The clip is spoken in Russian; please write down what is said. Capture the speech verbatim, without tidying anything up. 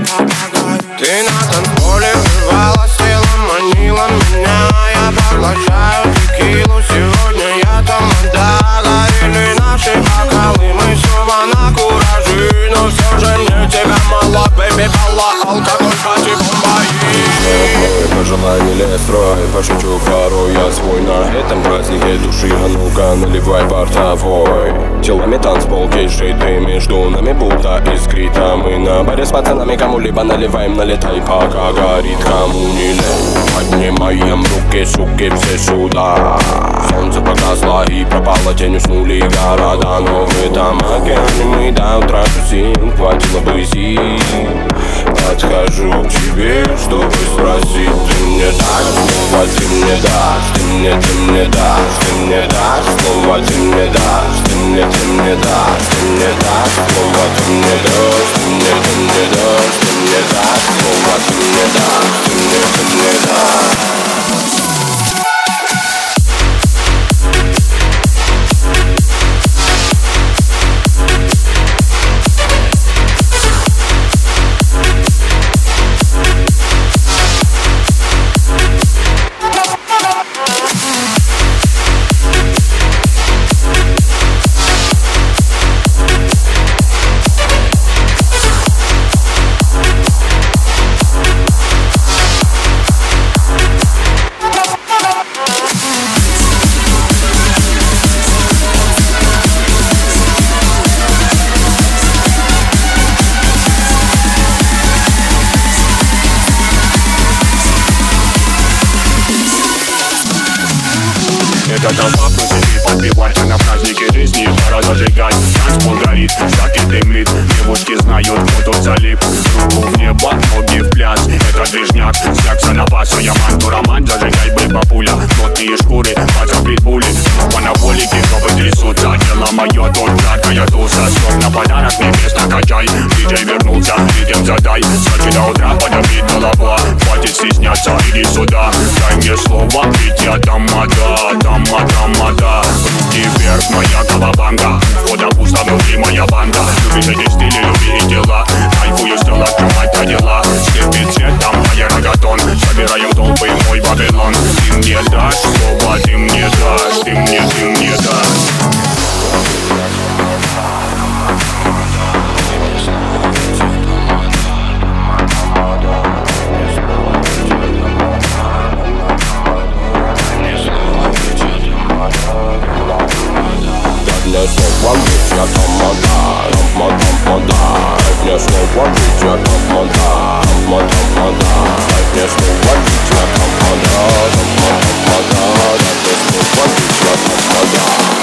Ты на танцполе вырвала сила, манила меня. Я поглощаю текилу, сегодня я тамада. Горели наши бокалы, мы снова на куражи. Но все же мне тебя мало, бэби, балла. Алкоголь, пати, бомбаи. По желанию лес строй, пошучу порой. Я свой на этом празднике души. А ну-ка, наливай портовой. Телами танцпол, кейшей ты между нами будто искрита. Мы на баре с пацанами кому-либо наливаем, налетай, пока горит, кому не лень. Поднимаем руки, суки, все сюда. Солнце погасло и пропало, тень, уснули города. Но в этом океане мы до утра тусим, хватило бы сил. Подхожу к тебе, чтобы спросить. Ты мне дашь слово, ты мне дашь. Ты мне, ты мне дашь, ты мне дашь слово, ты мне дашь. Ты мне, ты мне дашь, ты мне дашь слово, ты мне дашь. Ты мне, ты мне дашь, ты мне дашь слово, ты мне дашь. Ты мне, ты мне дашь. Это толпа просит подпевать, а на празднике жизни пора зажигать. Танцпол горит, шаги дымлит, девушки знают, кто тут залип. Руку в небо, ноги в пляс, это движняк, секса на пас. Я манду роман, зажигай бы бабуля. Плотные шкуры, подцепит пули. По анаболики, жопы трясутся. Дело мое, тут жаркая туса. Срок на подарок, небес накачай. Диджей вернулся, ритм задай. Сочи до утра, подобит голова. Хватит стесняться, иди сюда. Дай мне слово, ведь я тамада, тамада, тамада. Руки вверх, моя колобанга. Входа пусто, внутри моя банда. Любишь эти стили, люби и дела. Кайфую, стел открывать до дела. Слепит цветом, моя рогатон. Собираем толпы, мой Вавилон. Ты мне дашь слово, ты мне дашь. Ты мне, ты мне дашь. Мне снова быть, я тамада, тамада, тамада. Мне снова быть, я тамада, тамада, тамада. Мне снова быть, я тамада, тамада, тамада. Мне снова быть, я тамада.